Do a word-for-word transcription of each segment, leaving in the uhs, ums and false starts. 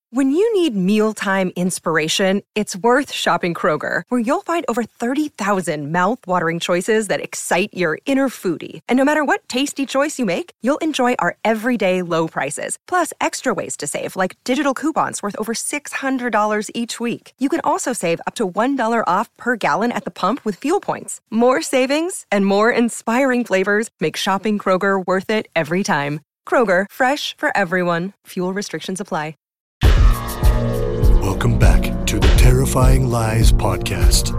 When you need mealtime inspiration, it's worth shopping Kroger, where you'll find over thirty thousand mouth-watering choices that excite your inner foodie. And no matter what tasty choice you make, you'll enjoy our everyday low prices, plus extra ways to save, like digital coupons worth over six hundred dollars each week. You can also save up to one dollar off per gallon at the pump with fuel points. More savings and more inspiring flavors make shopping Kroger worth it every time. Kroger, fresh for everyone. Fuel restrictions apply. Welcome back to the Terrifying Lies podcast.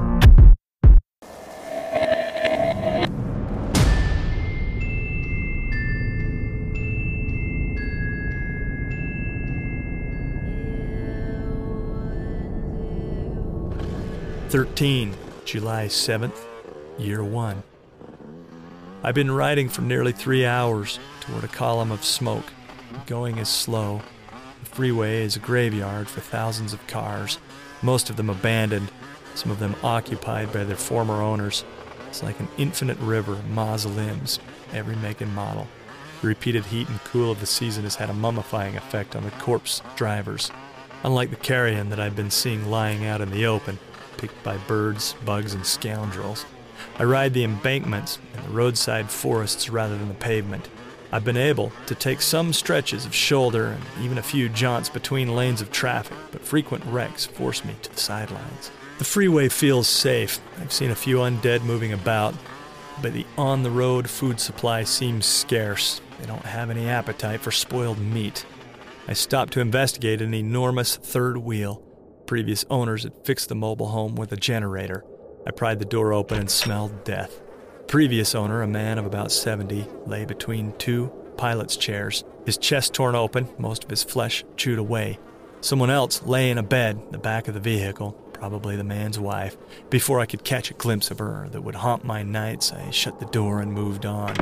thirteen, July seventh, year one. I've been riding for nearly three hours toward a column of smoke. Going is slow. The freeway is a graveyard for thousands of cars, most of them abandoned, some of them occupied by their former owners. It's like an infinite river of mausoleums, every make and model. The repeated heat and cool of the season has had a mummifying effect on the corpse drivers. Unlike the carrion that I've been seeing lying out in the open, picked by birds, bugs, and scoundrels, I ride the embankments and the roadside forests rather than the pavement. I've been able to take some stretches of shoulder and even a few jaunts between lanes of traffic, but frequent wrecks force me to the sidelines. The freeway feels safe. I've seen a few undead moving about, but the on-the-road food supply seems scarce. They don't have any appetite for spoiled meat. I stopped to investigate an enormous third wheel. Previous owners had fixed the mobile home with a generator. I pried the door open and smelled death. Previous owner, a man of about seventy, lay between two pilot's chairs, his chest torn open, most of his flesh chewed away. Someone else lay in a bed in the back of the vehicle, probably the man's wife. Before I could catch a glimpse of her that would haunt my nights, I shut the door and moved on.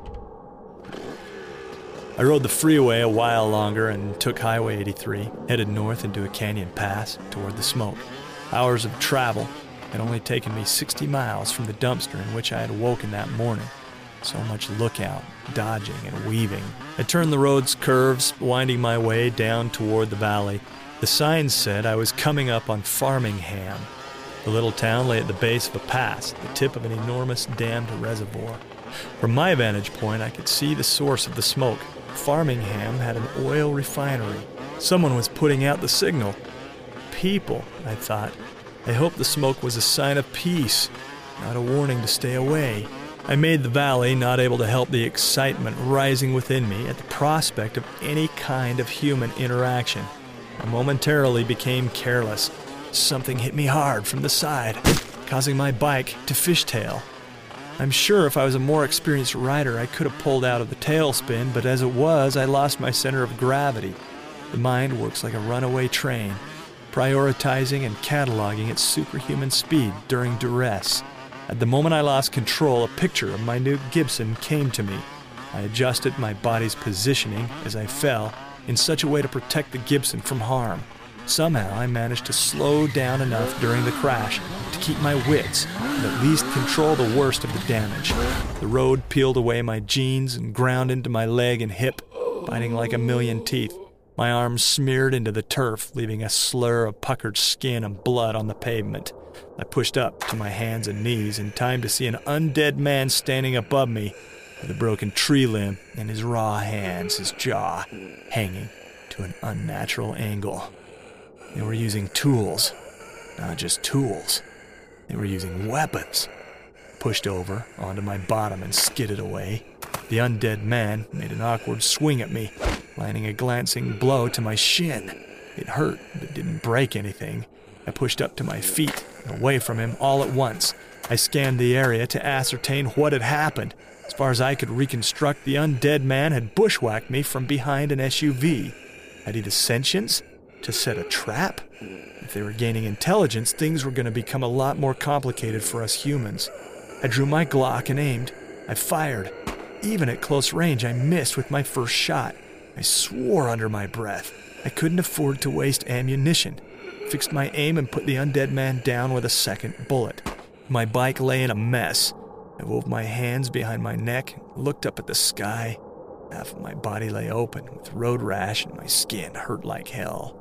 I rode the freeway a while longer and took Highway eighty-three, headed north into a canyon pass toward the smoke. Hours of travel had only taken me sixty miles from the dumpster in which I had awoken that morning. So much lookout, dodging, and weaving. I turned the road's curves, winding my way down toward the valley. The sign said I was coming up on Farmingham. The little town lay at the base of a pass, the tip of an enormous dammed reservoir. From my vantage point, I could see the source of the smoke. Farmingham had an oil refinery. Someone was putting out the signal. People, I thought. I hoped the smoke was a sign of peace, not a warning to stay away. I made the valley, not able to help the excitement rising within me at the prospect of any kind of human interaction. I momentarily became careless. Something hit me hard from the side, causing my bike to fishtail. I'm sure if I was a more experienced rider, I could have pulled out of the tailspin, but as it was, I lost my center of gravity. The mind works like a runaway train, prioritizing and cataloging its superhuman speed during duress. At the moment I lost control, a picture of my new Gibson came to me. I adjusted my body's positioning as I fell in such a way to protect the Gibson from harm. Somehow I managed to slow down enough during the crash to keep my wits and at least control the worst of the damage. The road peeled away my jeans and ground into my leg and hip, biting like a million teeth. My arms smeared into the turf, leaving a slur of puckered skin and blood on the pavement. I pushed up to my hands and knees in time to see an undead man standing above me with a broken tree limb in his raw hands, his jaw hanging to an unnatural angle. They were using tools, not just tools. They were using weapons. Pushed over onto my bottom and skidded away. The undead man made an awkward swing at me, landing a glancing blow to my shin. It hurt, but didn't break anything. I pushed up to my feet and away from him all at once. I scanned the area to ascertain what had happened. As far as I could reconstruct, the undead man had bushwhacked me from behind an S U V. Had he the sentience to set a trap? If they were gaining intelligence, things were going to become a lot more complicated for us humans. I drew my Glock and aimed. I fired. Even at close range, I missed with my first shot. I swore under my breath. I couldn't afford to waste ammunition. Fixed my aim and put the undead man down with a second bullet. My bike lay in a mess. I wove my hands behind my neck, looked up at the sky. Half of my body lay open, with road rash, and my skin hurt like hell.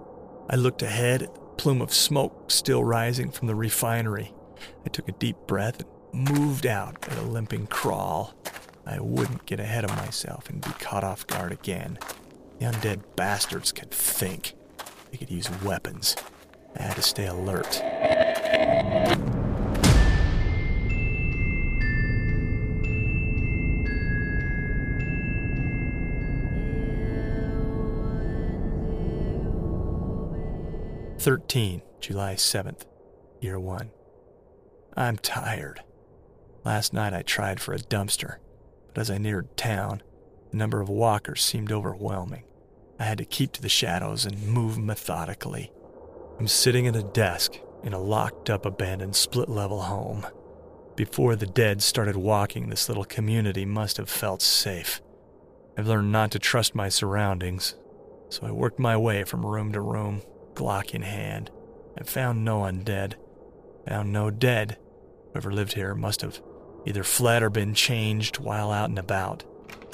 I looked ahead at the plume of smoke still rising from the refinery. I took a deep breath and moved out at a limping crawl. I wouldn't get ahead of myself and be caught off guard again. The undead bastards could think. They could use weapons. I had to stay alert. thirteen, July seventh, year one. I'm tired. Last night I tried for a dumpster, but as I neared town, the number of walkers seemed overwhelming. I had to keep to the shadows and move methodically. I'm sitting at a desk in a locked-up, abandoned, split-level home. Before the dead started walking, this little community must have felt safe. I've learned not to trust my surroundings, so I worked my way from room to room, Glock in hand. I found no undead. Found no dead. Whoever lived here must have either fled or been changed while out and about.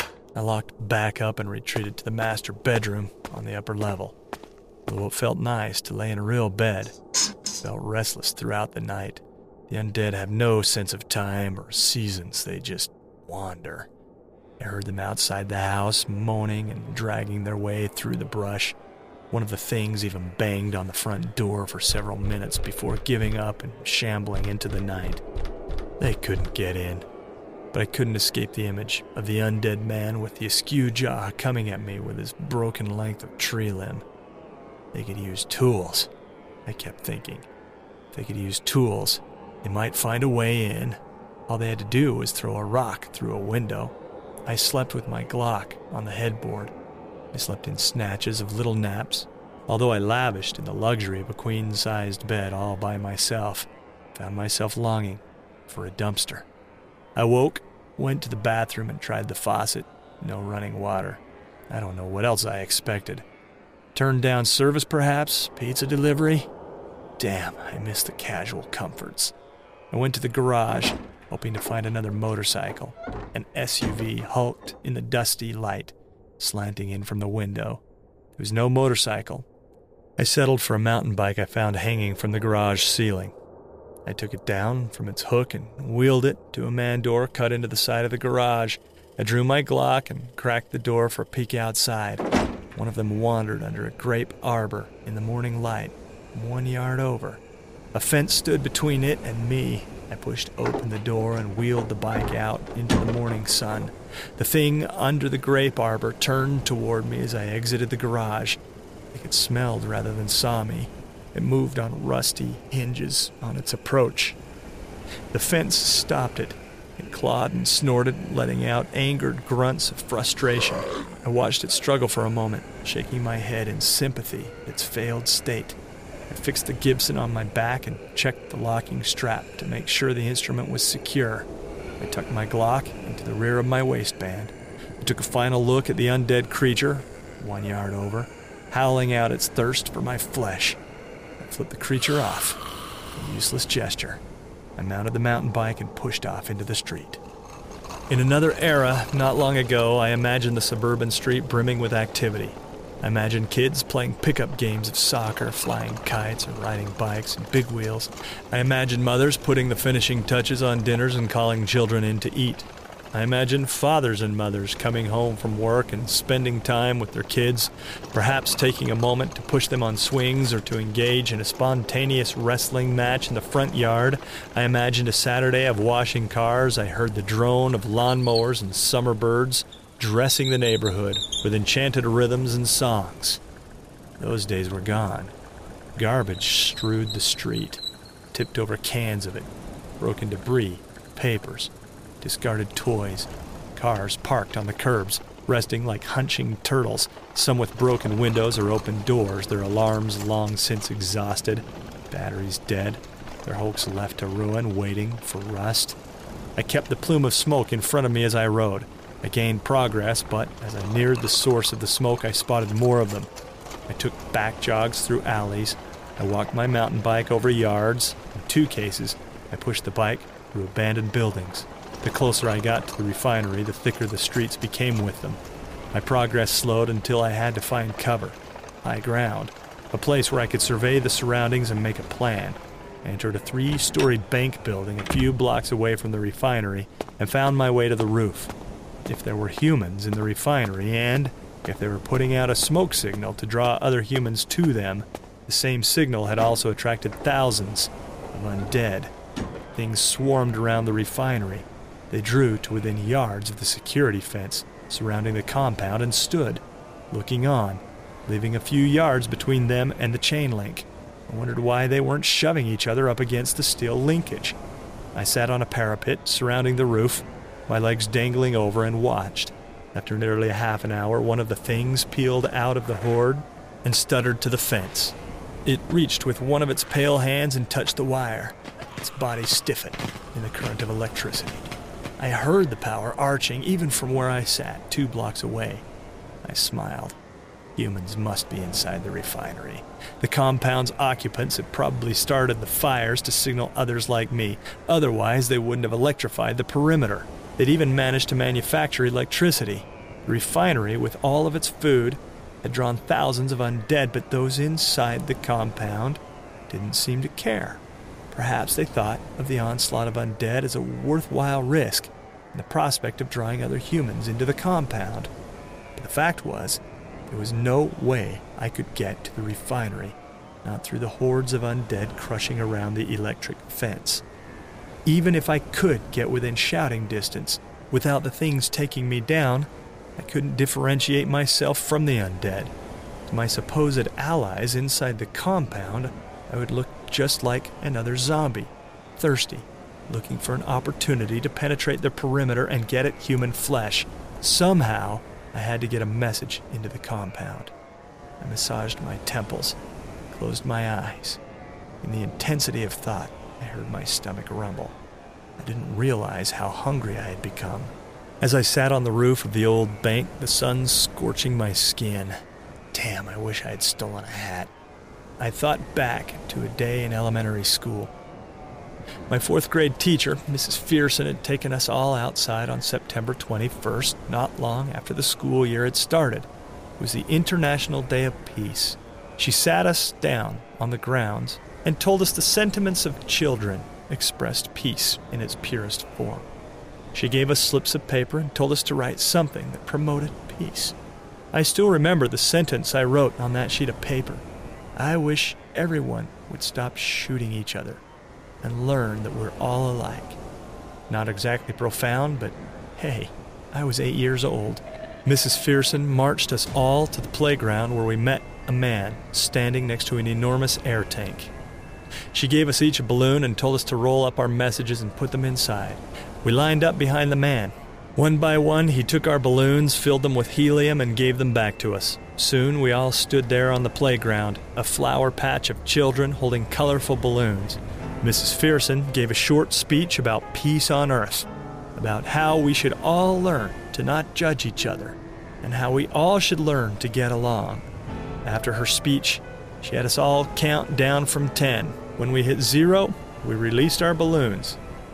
I locked back up and retreated to the master bedroom on the upper level. Though it felt nice to lay in a real bed, I felt restless throughout the night. The undead have no sense of time or seasons. They just wander. I heard them outside the house, moaning and dragging their way through the brush. One of the things even banged on the front door for several minutes before giving up and shambling into the night. They couldn't get in, but I couldn't escape the image of the undead man with the askew jaw coming at me with his broken length of tree limb. They could use tools, I kept thinking. If they could use tools, they might find a way in. All they had to do was throw a rock through a window. I slept with my Glock on the headboard. I slept in snatches of little naps. Although I lavished in the luxury of a queen-sized bed all by myself, found myself longing for a dumpster. I woke, went to the bathroom and tried the faucet. No running water. I don't know what else I expected. Turned down service perhaps? Pizza delivery? Damn, I missed the casual comforts. I went to the garage, hoping to find another motorcycle. An S U V hulked in the dusty light, slanting in from the window. There was no motorcycle. I settled for a mountain bike I found hanging from the garage ceiling. I took it down from its hook and wheeled it to a man door cut into the side of the garage. I drew my Glock and cracked the door for a peek outside. One of them wandered under a grape arbor in the morning light, one yard over. A fence stood between it and me. I pushed open the door and wheeled the bike out into the morning sun. The thing under the grape arbor turned toward me as I exited the garage. I think it smelled rather than saw me. It moved on rusty hinges on its approach. The fence stopped it. It clawed and snorted, letting out angered grunts of frustration. I watched it struggle for a moment, shaking my head in sympathy at its failed state. I fixed the Gibson on my back and checked the locking strap to make sure the instrument was secure. I tucked my Glock into the rear of my waistband. I took a final look at the undead creature, one yard over, howling out its thirst for my flesh. I flipped the creature off. A useless gesture. I mounted the mountain bike and pushed off into the street. In another era, not long ago, I imagined the suburban street brimming with activity. I imagined kids playing pickup games of soccer, flying kites, or riding bikes and big wheels. I imagined mothers putting the finishing touches on dinners and calling children in to eat. I imagined fathers and mothers coming home from work and spending time with their kids, perhaps taking a moment to push them on swings or to engage in a spontaneous wrestling match in the front yard. I imagined a Saturday of washing cars. I heard the drone of lawnmowers and summer birds dressing the neighborhood with enchanted rhythms and songs. Those days were gone. Garbage strewed the street, tipped over cans of it, broken debris, papers, discarded toys, cars parked on the curbs, resting like hunching turtles, some with broken windows or open doors, their alarms long since exhausted, batteries dead, their hulks left to ruin, waiting for rust. I kept the plume of smoke in front of me as I rode. I gained progress, but as I neared the source of the smoke, I spotted more of them. I took back jogs through alleys. I walked my mountain bike over yards. In two cases, I pushed the bike through abandoned buildings. The closer I got to the refinery, the thicker the streets became with them. My progress slowed until I had to find cover, high ground. a place where I could survey the surroundings and make a plan. I entered a three-story bank building a few blocks away from the refinery and found my way to the roof. If there were humans in the refinery and if they were putting out a smoke signal to draw other humans to them, the same signal had also attracted thousands of undead. Things swarmed around the refinery. They drew to within yards of the security fence surrounding the compound and stood, looking on, leaving a few yards between them and the chain link. I wondered why they weren't shoving each other up against the steel linkage. I sat on a parapet surrounding the roof, my legs dangling over, and watched. After nearly a half an hour, one of the things peeled out of the horde and stuttered to the fence. It reached with one of its pale hands and touched the wire. Its body stiffened in the current of electricity. I heard the power arching even from where I sat, two blocks away. I smiled. Humans must be inside the refinery. The compound's occupants had probably started the fires to signal others like me. Otherwise, they wouldn't have electrified the perimeter. They'd even managed to manufacture electricity. The refinery, with all of its food, had drawn thousands of undead, but those inside the compound didn't seem to care. Perhaps they thought of the onslaught of undead as a worthwhile risk and the prospect of drawing other humans into the compound. But the fact was, there was no way I could get to the refinery, not through the hordes of undead crushing around the electric fence. Even if I could get within shouting distance, without the things taking me down, I couldn't differentiate myself from the undead. To my supposed allies inside the compound, I would look just like another zombie, thirsty, looking for an opportunity to penetrate the perimeter and get at human flesh. Somehow, I had to get a message into the compound. I massaged my temples, closed my eyes. In the intensity of thought, I heard my stomach rumble. I didn't realize how hungry I had become. As I sat on the roof of the old bank, the sun scorching my skin. Damn, I wish I had stolen a hat. I thought back to a day in elementary school. My fourth grade teacher, Missus Fearson, had taken us all outside on September twenty-first, not long after the school year had started. It was the International Day of Peace. She sat us down on the grounds and told us the sentiments of children expressed peace in its purest form. She gave us slips of paper and told us to write something that promoted peace. I still remember the sentence I wrote on that sheet of paper. I wish everyone would stop shooting each other and learn that we're all alike. Not exactly profound, but hey, I was eight years old. Missus Fearson marched us all to the playground where we met a man standing next to an enormous air tank. She gave us each a balloon and told us to roll up our messages and put them inside. We lined up behind the man. One by one, he took our balloons, filled them with helium, and gave them back to us. Soon, we all stood there on the playground, a flower patch of children holding colorful balloons. Missus Fearson gave a short speech about peace on earth, about how we should all learn to not judge each other, and how we all should learn to get along. After her speech, she had us all count down from ten. When we hit zero, we released our balloons.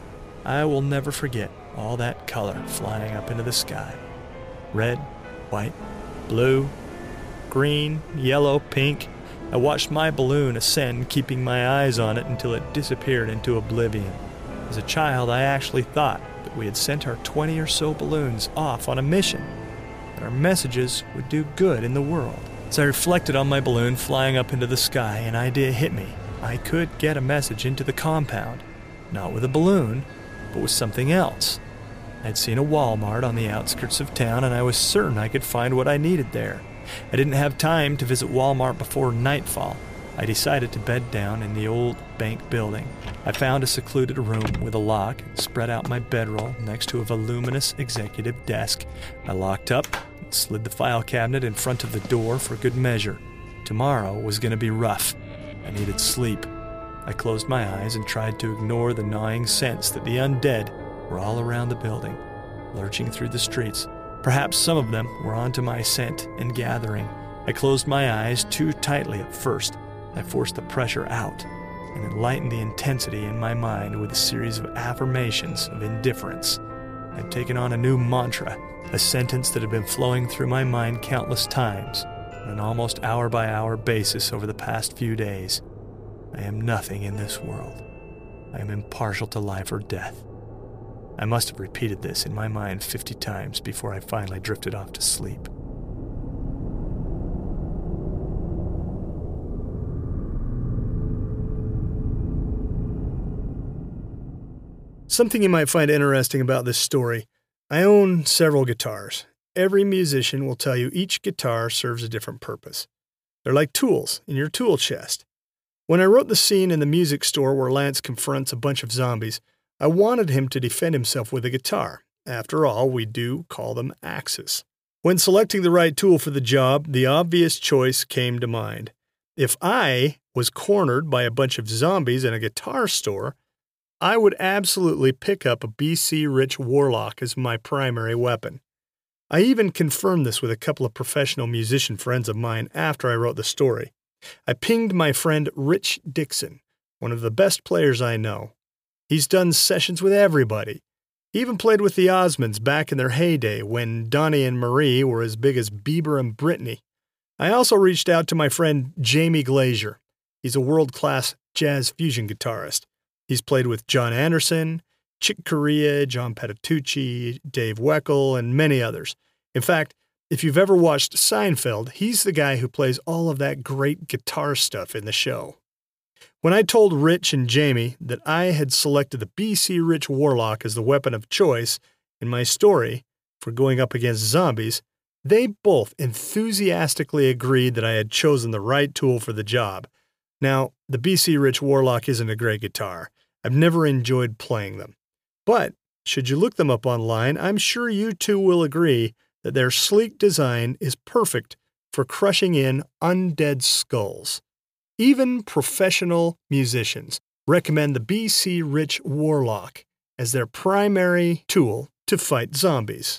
I will never forget all that color flying up into the sky. Red, white, blue, green, yellow, pink. I watched my balloon ascend, keeping my eyes on it until it disappeared into oblivion. As a child, I actually thought that we had sent our twenty or so balloons off on a mission, that our messages would do good in the world. As I reflected on my balloon flying up into the sky, an idea hit me. I could get a message into the compound, not with a balloon, but with something else. I'd seen a Walmart on the outskirts of town, and I was certain I could find what I needed there. I didn't have time to visit Walmart before nightfall. I decided to bed down in the old bank building. I found a secluded room with a lock and spread out my bedroll next to a voluminous executive desk. I locked up and slid the file cabinet in front of the door for good measure. Tomorrow was going to be rough. I needed sleep. I closed my eyes and tried to ignore the gnawing sense that the undead were all around the building, lurching through the streets. Perhaps some of them were onto my scent and gathering. I closed my eyes too tightly at first. I forced the pressure out and then lightened the intensity in my mind with a series of affirmations of indifference. I'd taken on a new mantra, a sentence that had been flowing through my mind countless times. on an almost hour-by-hour basis over the past few days. I am nothing in this world. I am impartial to life or death. I must have repeated this in my mind fifty times before I finally drifted off to sleep. Something you might find interesting about this story, I own several guitars. Every musician will tell you each guitar serves a different purpose. They're like tools in your tool chest. When I wrote the scene in the music store where Lance confronts a bunch of zombies, I wanted him to defend himself with a guitar. After all, we do call them axes. When selecting the right tool for the job, the obvious choice came to mind. If I was cornered by a bunch of zombies in a guitar store, I would absolutely pick up a B C Rich Warlock as my primary weapon. I even confirmed this with a couple of professional musician friends of mine after I wrote the story. I pinged my friend Rich Dixon, one of the best players I know. He's done sessions with everybody. He even played with the Osmonds back in their heyday when Donnie and Marie were as big as Bieber and Britney. I also reached out to my friend Jamie Glazier. He's a world-class jazz fusion guitarist. He's played with John Anderson, Chick Corea, John Patitucci, Dave Weckl, and many others. In fact, if you've ever watched Seinfeld, he's the guy who plays all of that great guitar stuff in the show. When I told Rich and Jamie that I had selected the B C Rich Warlock as the weapon of choice in my story for going up against zombies, they both enthusiastically agreed that I had chosen the right tool for the job. Now, the B C Rich Warlock isn't a great guitar. I've never enjoyed playing them. But, should you look them up online, I'm sure you too will agree that their sleek design is perfect for crushing in undead skulls. Even professional musicians recommend the B C Rich Warlock as their primary tool to fight zombies.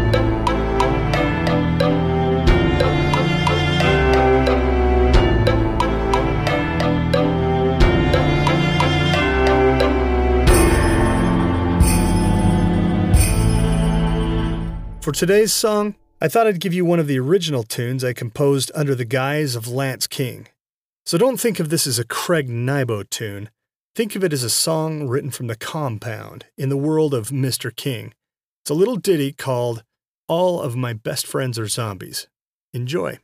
For today's song, I thought I'd give you one of the original tunes I composed under the guise of Lance King. So don't think of this as a Craig Nybo tune. Think of it as a song written from the compound in the world of Mister King. It's a little ditty called All of My Best Friends Are Zombies. Enjoy.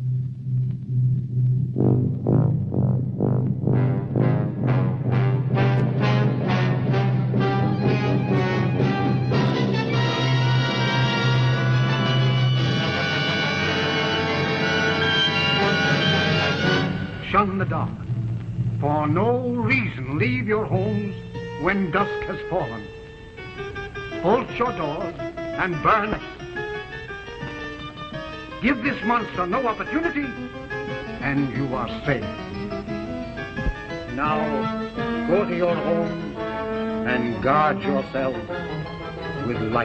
Shun the dark. For no reason leave your homes when dusk has fallen. Bolt your doors and burn it. Give this monster no opportunity, and you are safe. Now, go to your homes and guard yourselves with light.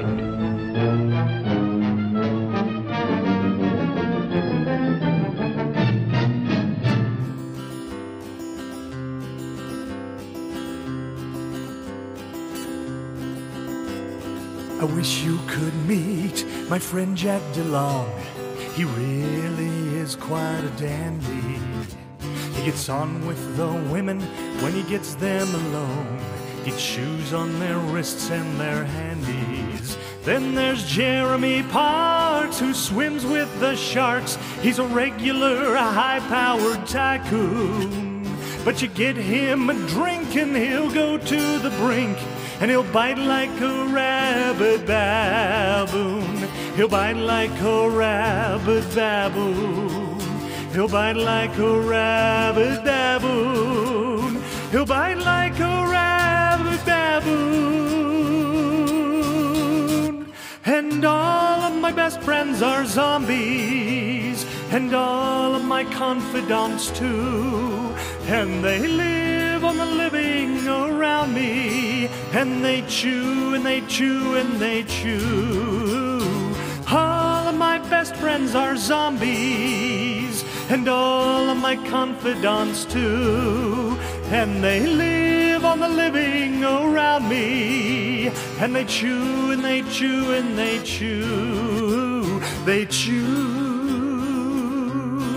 I wish you could meet my friend Jack DeLong. He really is quite a dandy. He gets on with the women when he gets them alone. He chews on their wrists and their handies. Then there's Jeremy Parks, who swims with the sharks. He's a regular, a high-powered tycoon. But you get him a drink and he'll go to the brink, and he'll bite like a rabid baboon. He'll bite like a rabid baboon. He'll bite like a rabid baboon. He'll bite like a rabid baboon. And all of my best friends are zombies, and all of my confidants too. And they live on the living around me, and they chew and they chew and they chew. All of my best friends are zombies, and all of my confidants too. And they live on the living around me, and they chew and they chew and they chew. They chew.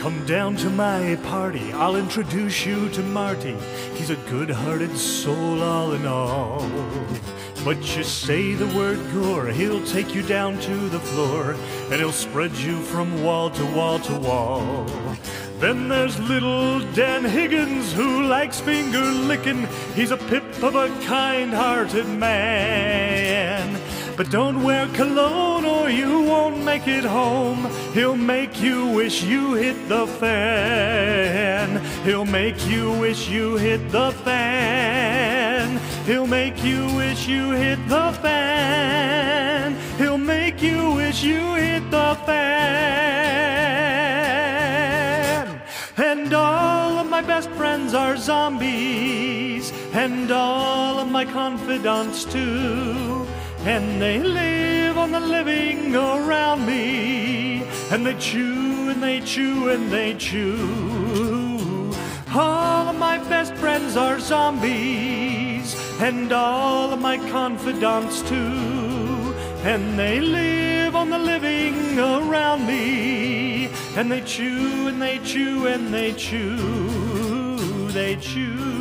Come down to my party, I'll introduce you to Marty. He's a good-hearted soul all in all. But you say the word gore, he'll take you down to the floor, and he'll spread you from wall to wall to wall. Then there's little Dan Higgins, who likes finger licking. He's a pip of a kind-hearted man. But don't wear cologne or you won't make it home. He'll make you wish you hit the fan. He'll make you wish you hit the fan. He'll make you wish you hit the fan. He'll make you wish you hit the fan. And all of my best friends are zombies, and all of my confidants too. And they live on the living around me, and they chew and they chew and they chew. All of my best friends are zombies, and all of my confidants too. And they live on the living around me, and they chew and they chew and they chew, they chew.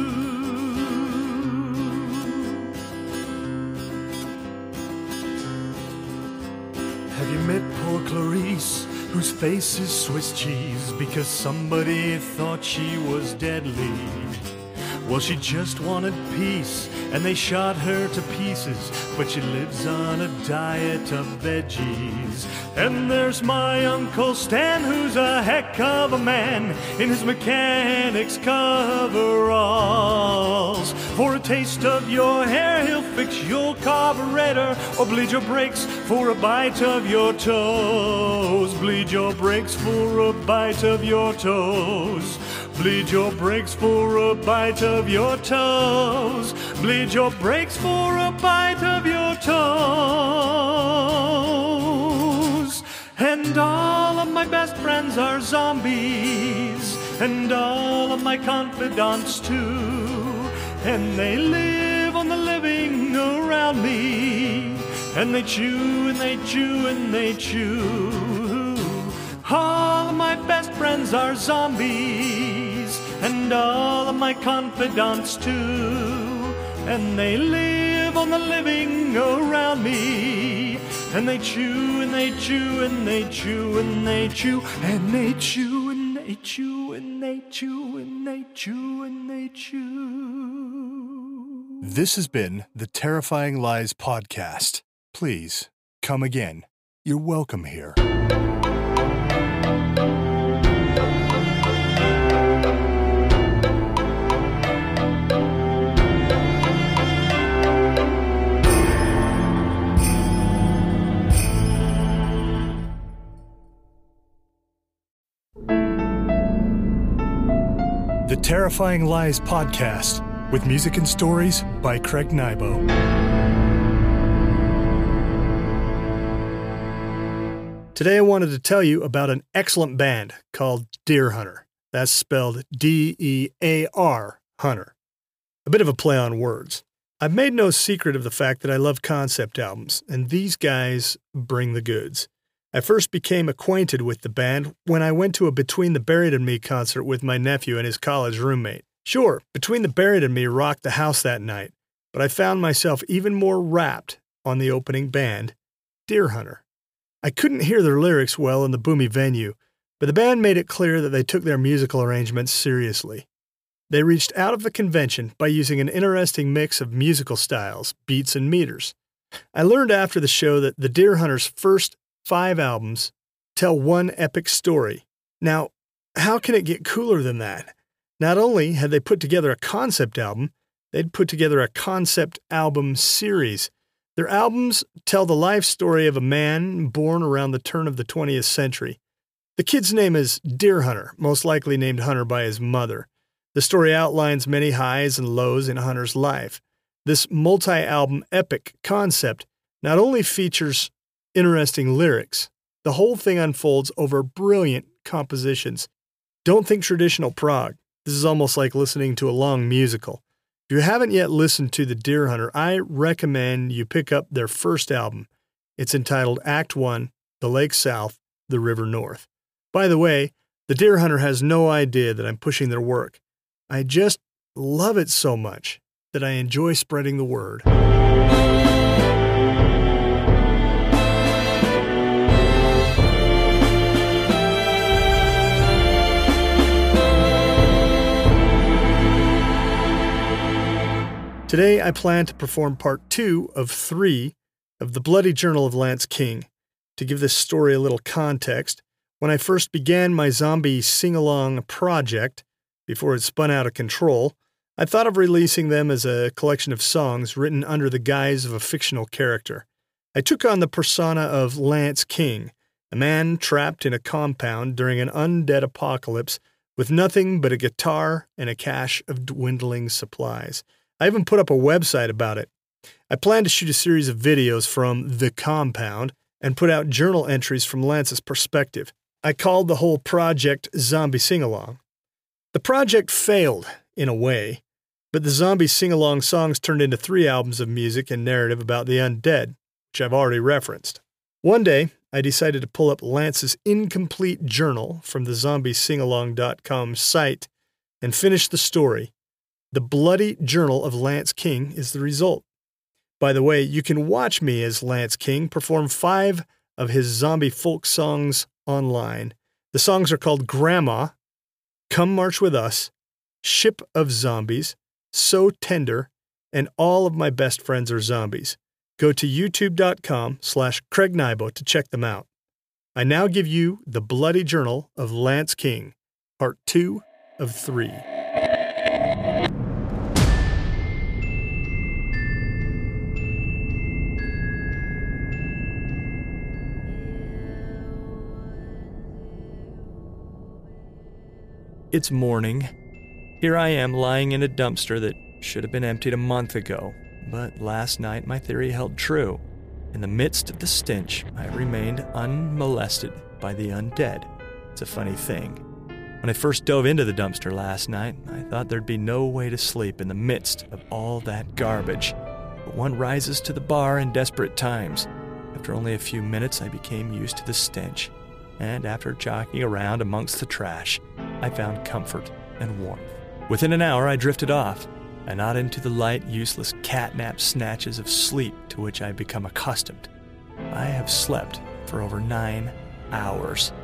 Have you met poor Clarice, whose face is Swiss cheese because somebody thought she was deadly? Well, she just wanted peace, and they shot her to pieces, but she lives on a diet of veggies. And there's my Uncle Stan, who's a heck of a man, in his mechanic's coveralls. For a taste of your hair, he'll fix your carburetor, or bleed your brakes for a bite of your toes. Bleed your brakes for a bite of your toes. Bleed your brakes for a bite of your toes. Bleed your brakes for a bite of your toes. And all of my best friends are zombies, and all of my confidants too. And they live on the living around me, and they chew and they chew and they chew. All of my best friends are zombies, and all of my confidants too. And they live on the living around me, and they chew and they chew and they chew and they chew and they chew and they chew and they chew and they chew and they chew. This has been the Terrifying Lies podcast. Please come again. You're welcome here. The Terrifying Lies podcast, with music and stories by Craig Nybo. Today I wanted to tell you about an excellent band called Dearhunter. That's spelled D E A R, Hunter. A bit of a play on words. I've made no secret of the fact that I love concept albums, and these guys bring the goods. I first became acquainted with the band when I went to a Between the Buried and Me concert with my nephew and his college roommate. Sure, Between the Buried and Me rocked the house that night, but I found myself even more rapt on the opening band, Dearhunter. I couldn't hear their lyrics well in the boomy venue, but the band made it clear that they took their musical arrangements seriously. They reached out of the convention by using an interesting mix of musical styles, beats, and meters. I learned after the show that the Dearhunter's first five albums tell one epic story. Now, how can it get cooler than that? Not only had they put together a concept album, they'd put together a concept album series. Their albums tell the life story of a man born around the turn of the twentieth century. The kid's name is Dearhunter, most likely named Hunter by his mother. The story outlines many highs and lows in Hunter's life. This multi-album epic concept not only features interesting lyrics, the whole thing unfolds over brilliant compositions. Don't think traditional prog. This is almost like listening to a long musical. If you haven't yet listened to the Dearhunter, I recommend you pick up their first album. It's entitled Act One, The Lake South, The River North. By the way, The deer hunter has no idea that I'm pushing their work. I just love it so much that I enjoy spreading the word. Today, I plan to perform part two of three of The Bloody Journal of Lance King. To give this story a little context, when I first began my zombie sing-along project, before it spun out of control, I thought of releasing them as a collection of songs written under the guise of a fictional character. I took on the persona of Lance King, a man trapped in a compound during an undead apocalypse with nothing but a guitar and a cache of dwindling supplies. I even put up a website about it. I plan to shoot a series of videos from The Compound and put out journal entries from Lance's perspective. I called the whole project Zombie Sing-Along. The project failed, in a way, but the zombie sing-along songs turned into three albums of music and narrative about the undead, which I've already referenced. One day, I decided to pull up Lance's incomplete journal from the zombie sing along dot com site and finish the story. The Bloody Journal of Lance King is the result. By the way, you can watch me as Lance King perform five of his zombie folk songs online. The songs are called Grandma, Come March With Us, Ship of Zombies, So Tender, and All of My Best Friends Are Zombies. Go to youtube.com slash Craig Nybo to check them out. I now give you The Bloody Journal of Lance King, part two of three. It's morning. Here I am lying in a dumpster that should have been emptied a month ago, but last night my theory held true. In the midst of the stench, I remained unmolested by the undead. It's a funny thing. When I first dove into the dumpster last night, I thought there'd be no way to sleep in the midst of all that garbage. But one rises to the bar in desperate times. After only a few minutes, I became used to the stench. And after jockeying around amongst the trash, I found comfort and warmth. Within an hour, I drifted off, and not into the light, useless catnap snatches of sleep to which I had become accustomed. I have slept for over nine hours.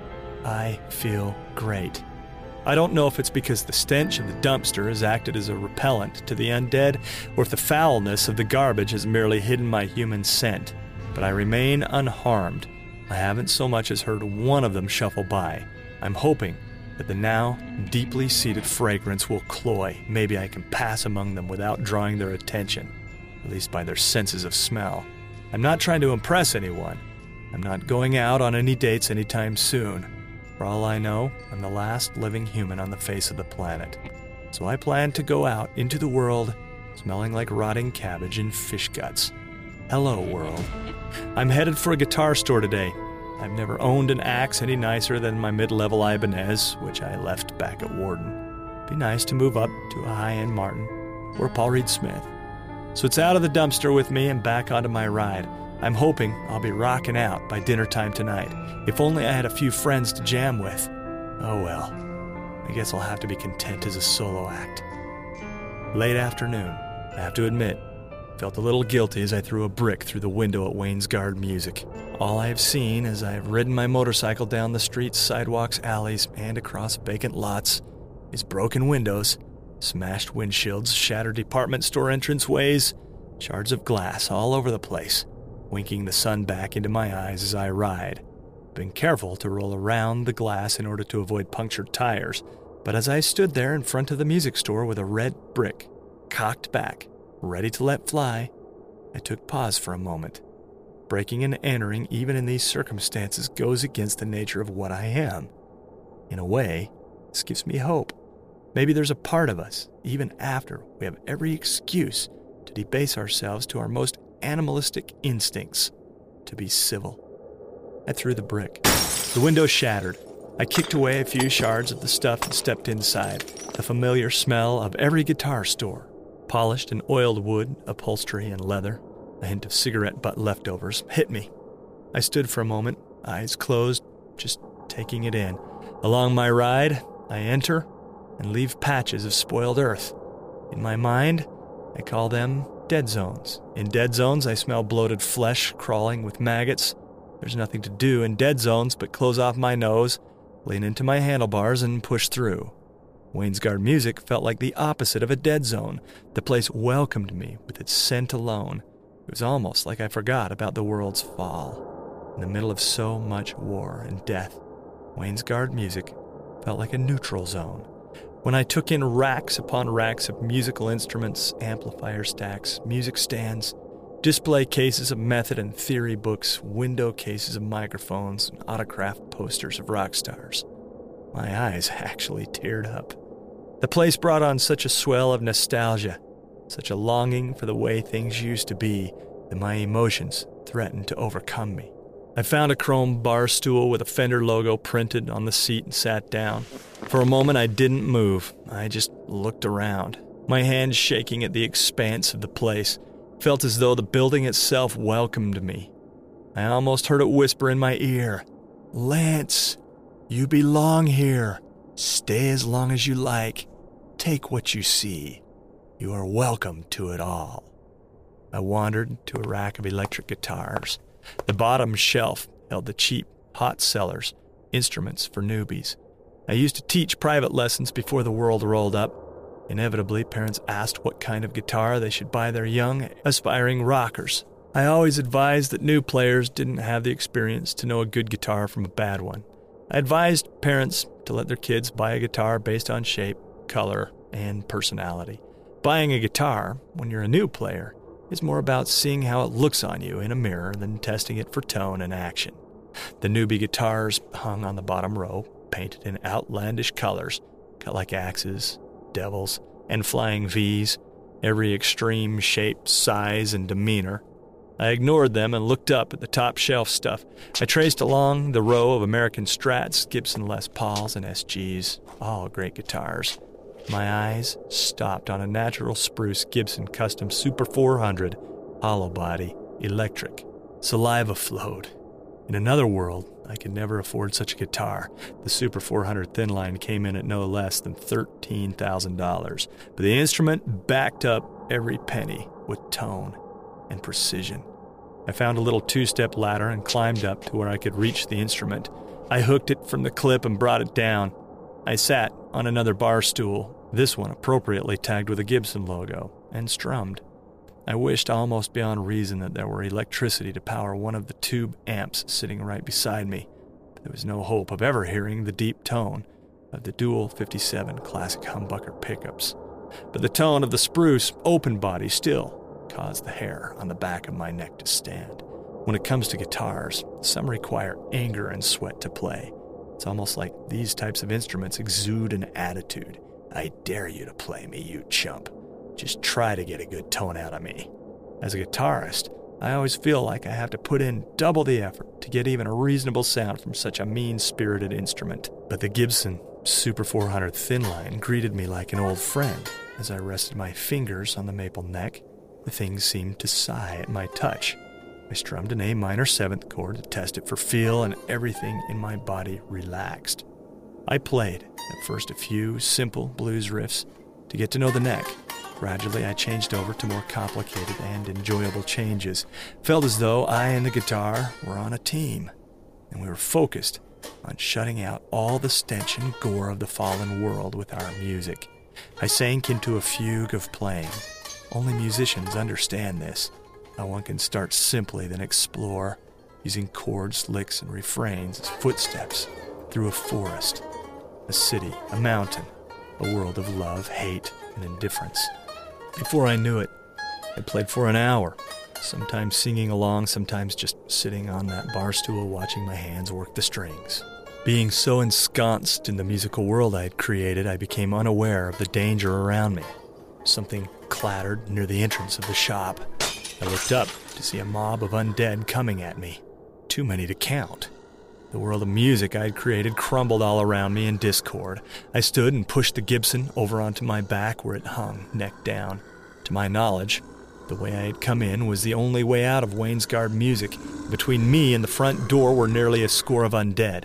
I feel great. I don't know if it's because the stench of the dumpster has acted as a repellent to the undead, or if the foulness of the garbage has merely hidden my human scent, but I remain unharmed. I haven't so much as heard one of them shuffle by. I'm hoping that the now deeply seated fragrance will cloy. Maybe I can pass among them without drawing their attention, at least by their senses of smell. I'm not trying to impress anyone. I'm not going out on any dates anytime soon. For all I know, I'm the last living human on the face of the planet. So I plan to go out into the world smelling like rotting cabbage and fish guts. Hello, world. I'm headed for a guitar store today. I've never owned an axe any nicer than my mid-level Ibanez, which I left back at Warden. Be nice to move up to a high-end Martin or Paul Reed Smith. So it's out of the dumpster with me and back onto my ride. I'm hoping I'll be rocking out by dinner time tonight. If only I had a few friends to jam with. Oh well, I guess I'll have to be content as a solo act. Late afternoon, I have to admit, felt a little guilty as I threw a brick through the window at Wayne's Guard Music. All I have seen as I have ridden my motorcycle down the streets, sidewalks, alleys, and across vacant lots is broken windows, smashed windshields, shattered department store entranceways, shards of glass all over the place, winking the sun back into my eyes as I ride. Been careful to roll around the glass in order to avoid punctured tires, but as I stood there in front of the music store with a red brick, cocked back, ready to let fly, I took pause for a moment. Breaking and entering, even in these circumstances, goes against the nature of what I am. In a way, this gives me hope. Maybe there's a part of us, even after we have every excuse to debase ourselves to our most animalistic instincts, to be civil. I threw the brick. The window shattered. I kicked away a few shards of the stuff and stepped inside. The familiar smell of every guitar store. Polished and oiled wood, upholstery, and leather. A hint of cigarette butt leftovers hit me. I stood for a moment, eyes closed, just taking it in. Along my ride, I enter and leave patches of spoiled earth. In my mind, I call them dead zones. In dead zones, I smell bloated flesh crawling with maggots. There's nothing to do in dead zones but close off my nose, lean into my handlebars, and push through. Waynesguard Music felt like the opposite of a dead zone. The place welcomed me with its scent alone. It was almost like I forgot about the world's fall. In the middle of so much war and death, Waynesguard Music felt like a neutral zone. When I took in racks upon racks of musical instruments, amplifier stacks, music stands, display cases of method and theory books, window cases of microphones, and autographed posters of rock stars, my eyes actually teared up. The place brought on such a swell of nostalgia, such a longing for the way things used to be, that my emotions threatened to overcome me. I found a chrome bar stool with a Fender logo printed on the seat and sat down. For a moment, I didn't move. I just looked around, my hands shaking at the expanse of the place. Felt as though the building itself welcomed me. I almost heard it whisper in my ear, "Lance, you belong here. Stay as long as you like. Take what you see. You are welcome to it all." I wandered to a rack of electric guitars. The bottom shelf held the cheap, hot sellers, instruments for newbies. I used to teach private lessons before the world rolled up. Inevitably, parents asked what kind of guitar they should buy their young, aspiring rockers. I always advised that new players didn't have the experience to know a good guitar from a bad one. I advised parents to let their kids buy a guitar based on shape, color, and personality. Buying a guitar, when you're a new player, is more about seeing how it looks on you in a mirror than testing it for tone and action. The newbie guitars hung on the bottom row, painted in outlandish colors, cut like axes, devils, and flying V's, every extreme shape, size, and demeanor. I ignored them and looked up at the top shelf stuff. I traced along the row of American Strats, Gibson Les Pauls, and S Gs, all great guitars. My eyes stopped on a natural spruce Gibson Custom Super four hundred, hollow body, electric. Saliva flowed. In another world, I could never afford such a guitar. The Super four hundred thin line came in at no less than thirteen thousand dollars, but the instrument backed up every penny with tone and precision. I found a little two-step ladder and climbed up to where I could reach the instrument. I hooked it from the clip and brought it down. I sat on another bar stool, this one appropriately tagged with a Gibson logo, and strummed. I wished almost beyond reason that there were electricity to power one of the tube amps sitting right beside me. But there was no hope of ever hearing the deep tone of the dual fifty-seven classic humbucker pickups. But the tone of the spruce open body still caused the hair on the back of my neck to stand. When it comes to guitars, some require anger and sweat to play. It's almost like these types of instruments exude an attitude. I dare you to play me, you chump. Just try to get a good tone out of me. As a guitarist, I always feel like I have to put in double the effort to get even a reasonable sound from such a mean-spirited instrument. But the Gibson Super four hundred thin line greeted me like an old friend. As I rested my fingers on the maple neck, the thing seemed to sigh at my touch. I strummed an A minor seventh chord to test it for feel, and everything in my body relaxed. I played, at first a few simple blues riffs, to get to know the neck. Gradually, I changed over to more complicated and enjoyable changes. Felt as though I and the guitar were on a team, and we were focused on shutting out all the stench and gore of the fallen world with our music. I sank into a fugue of playing. Only musicians understand this. How one can start simply, then explore, using chords, licks, and refrains as footsteps through a forest, a city, a mountain, a world of love, hate, and indifference. Before I knew it, I played for an hour, sometimes singing along, sometimes just sitting on that bar stool watching my hands work the strings. Being so ensconced in the musical world I had created, I became unaware of the danger around me. Something clattered near the entrance of the shop. I looked up to see a mob of undead coming at me. Too many to count. The world of music I had created crumbled all around me in discord. I stood and pushed the Gibson over onto my back where it hung, neck down. To my knowledge, the way I had come in was the only way out of Waynesguard Music. Between me and the front door were nearly a score of undead.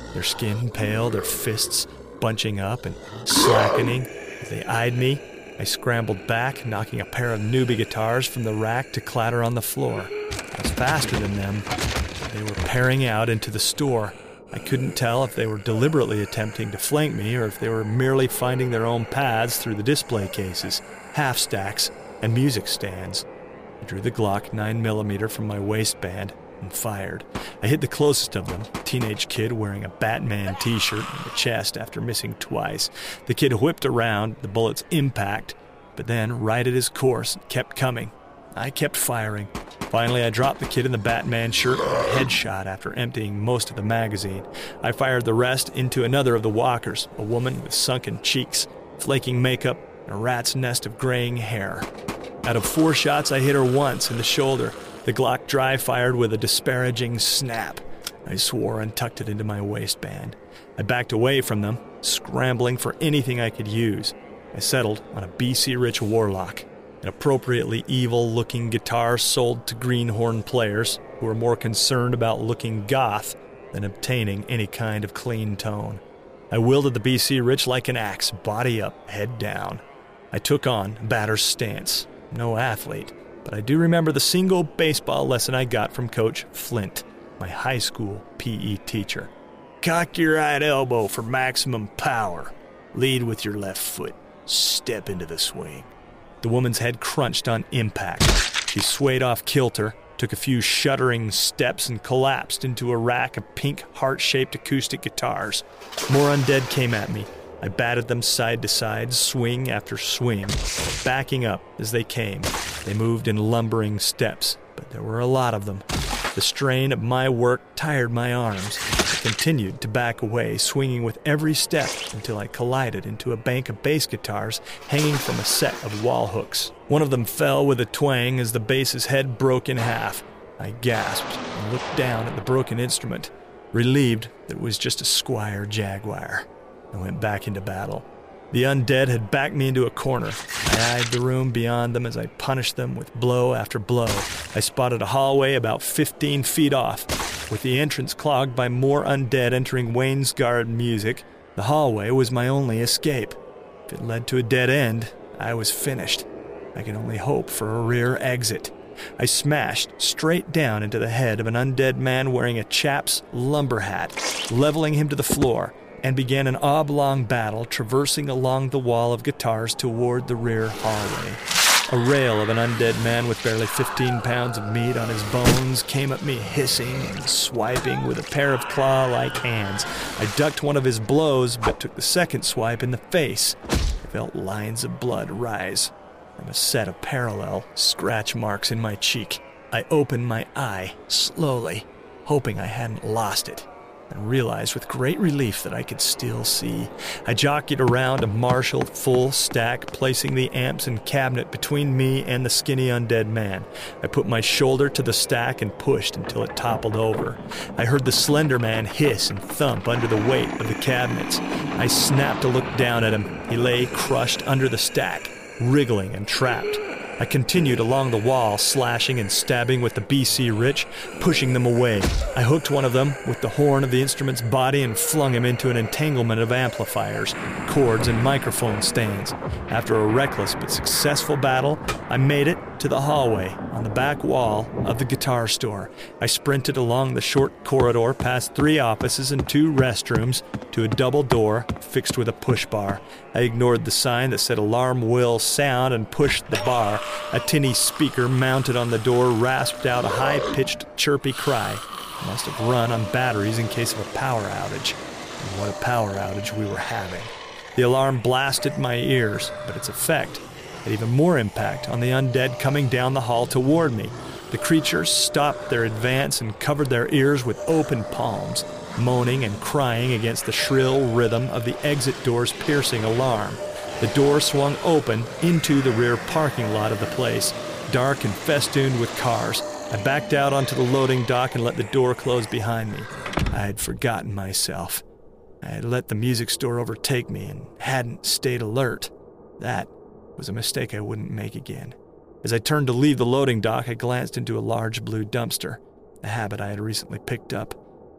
their skin pale, their fists bunching up and slackening. As they eyed me, I scrambled back, knocking a pair of newbie guitars from the rack to clatter on the floor. I was faster than them. They were paring out into the store. I couldn't tell if they were deliberately attempting to flank me or if they were merely finding their own paths through the display cases, half stacks, and music stands. I drew the Glock nine millimeter from my waistband and fired. I hit the closest of them, a teenage kid wearing a Batman t-shirt in the chest after missing twice. The kid whipped around, the bullet's impact, but then righted his course and kept coming. I kept firing. Finally, I dropped the kid in the Batman shirt with a headshot after emptying most of the magazine. I fired the rest into another of the walkers, a woman with sunken cheeks, flaking makeup, and a rat's nest of graying hair. Out of four shots, I hit her once in the shoulder. The Glock dry fired with a disparaging snap. I swore and tucked it into my waistband. I backed away from them, scrambling for anything I could use. I settled on a B C Rich Warlock, an appropriately evil-looking guitar sold to greenhorn players who were more concerned about looking goth than obtaining any kind of clean tone. I wielded the B C Rich like an axe, body up, head down. I took on batter's stance. No athlete, but I do remember the single baseball lesson I got from Coach Flint, my high school P E teacher. Cock your right elbow for maximum power. Lead with your left foot. Step into the swing. The woman's head crunched on impact. She swayed off kilter, took a few shuddering steps, and collapsed into a rack of pink heart-shaped acoustic guitars. More undead came at me. I batted them side to side, swing after swing, backing up as they came. They moved in lumbering steps, but there were a lot of them. The strain of my work tired my arms. I continued to back away, swinging with every step until I collided into a bank of bass guitars hanging from a set of wall hooks. One of them fell with a twang as the bass's head broke in half. I gasped and looked down at the broken instrument, relieved that it was just a Squier Jaguar. I went back into battle. The undead had backed me into a corner. I eyed the room beyond them as I punished them with blow after blow. I spotted a hallway about fifteen feet off. With the entrance clogged by more undead entering Wainsguard music, the hallway was my only escape. If it led to a dead end, I was finished. I could only hope for a rear exit. I smashed straight down into the head of an undead man wearing a chap's lumber hat, leveling him to the floor, and began an oblong battle traversing along the wall of guitars toward the rear hallway. A rail of an undead man with barely fifteen pounds of meat on his bones came at me hissing and swiping with a pair of claw-like hands. I ducked one of his blows, but took the second swipe in the face. I felt lines of blood rise from a set of parallel scratch marks in my cheek. I opened my eye slowly, hoping I hadn't lost it, and realized with great relief that I could still see. I jockeyed around a Marshall full stack, placing the amps and cabinet between me and the skinny undead man. I put my shoulder to the stack and pushed until it toppled over. I heard the slender man hiss and thump under the weight of the cabinets. I snapped to look down at him. He lay crushed under the stack, wriggling and trapped. I continued along the wall, slashing and stabbing with the B C Rich, pushing them away. I hooked one of them with the horn of the instrument's body and flung him into an entanglement of amplifiers, cords, and microphone stands. After a reckless but successful battle, I made it to the hallway on the back wall of the guitar store. I sprinted along the short corridor past three offices and two restrooms to a double door fixed with a push bar. I ignored the sign that said alarm will sound and pushed the bar. A tinny speaker mounted on the door rasped out a high-pitched, chirpy cry. It must have run on batteries in case of a power outage. And what a power outage we were having. The alarm blasted my ears, but its effect had even more impact on the undead coming down the hall toward me. The creatures stopped their advance and covered their ears with open palms, moaning and crying against the shrill rhythm of the exit door's piercing alarm. The door swung open into the rear parking lot of the place, dark and festooned with cars. I backed out onto the loading dock and let the door close behind me. I had forgotten myself. I had let the music store overtake me and hadn't stayed alert. That was a mistake I wouldn't make again. As I turned to leave the loading dock, I glanced into a large blue dumpster, a habit I had recently picked up.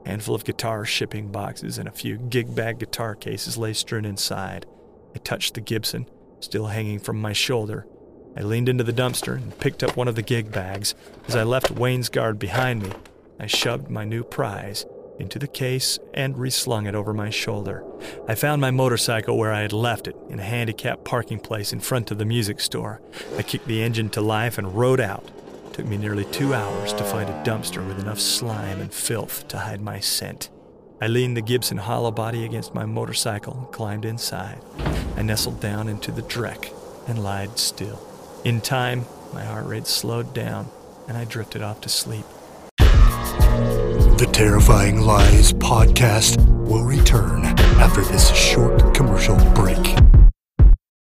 A handful of guitar shipping boxes and a few gig bag guitar cases lay strewn inside. I touched the Gibson, still hanging from my shoulder. I leaned into the dumpster and picked up one of the gig bags. As I left Wayne's guard behind me, I shoved my new prize into the case and reslung it over my shoulder. I found my motorcycle where I had left it, in a handicapped parking place in front of the music store. I kicked the engine to life and rode out. It took me nearly two hours to find a dumpster with enough slime and filth to hide my scent. I leaned the Gibson hollow body against my motorcycle and climbed inside. I nestled down into the Dreck and lied still. In time, my heart rate slowed down and I drifted off to sleep. The Terrifying Lies podcast will return after this short commercial break.